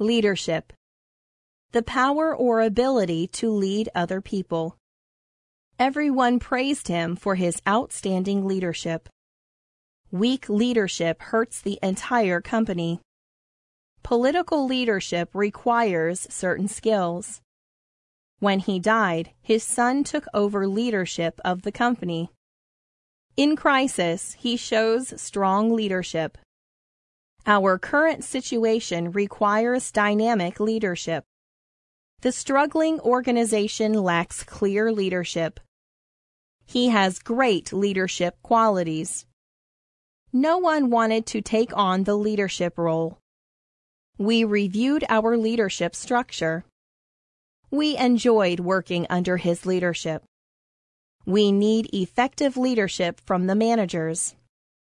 Leadership. The power or ability to lead other people. Everyone praised him for his outstanding leadership. Weak leadership hurts the entire company. Political leadership requires certain skills. When he died, his son took over leadership of the company. In crisis, he shows strong leadership. Our current situation requires dynamic leadership. The struggling organization lacks clear leadership. He has great leadership qualities. No one wanted to take on the leadership role. We reviewed our leadership structure. We enjoyed working under his leadership. We need effective leadership from the managers.